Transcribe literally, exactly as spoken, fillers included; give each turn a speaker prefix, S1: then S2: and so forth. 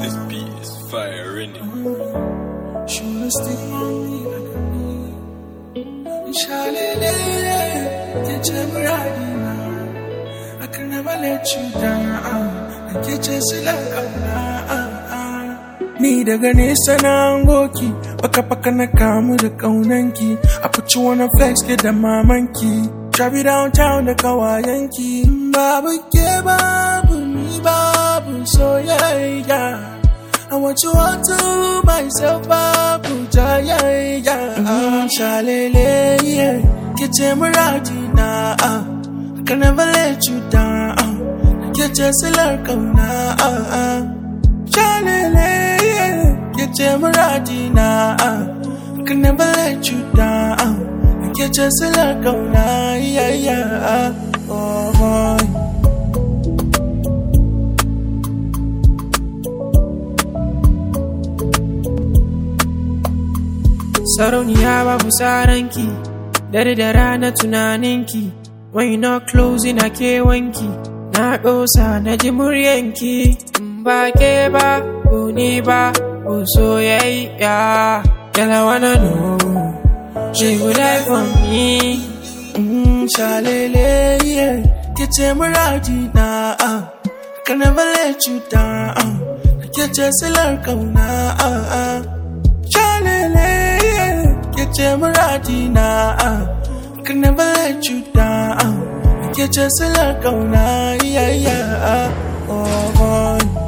S1: This beat is fire, innit?
S2: She wanna stick on me like a me. Shalele, get your bride now. I can never let you down. I get your silaka. Ni daga nesa na angoki, baka baka na kamu da kaunanki. I put you on a flex, get da mamanki. Drive you downtown da kawayanki. Babu ke babu ni babu soyayya. I want you all to myself, babu jayayya. Mm, shalele, yeah, get your muradi na. I can never let you down. Get your silaka na. Shalele, yeah, get your muradi na. I can never let you down. Get your silaka na, yeah, yeah. Oh boy. Sarauniya babu saranki, dare da rana tunaninki. When you not closing a kewanki, na dosa na ji muryanki. Ba ke ba, uni ba, soyayya. Girl, I wanna know, she would die for me. Mm, shalele, yeah, get your muradi na. I can never let you down. Get your silaka na. Shalele, yeah, get your muradi na. I can never let you down. Get your silaka na, yeah, yeah. Oh boy.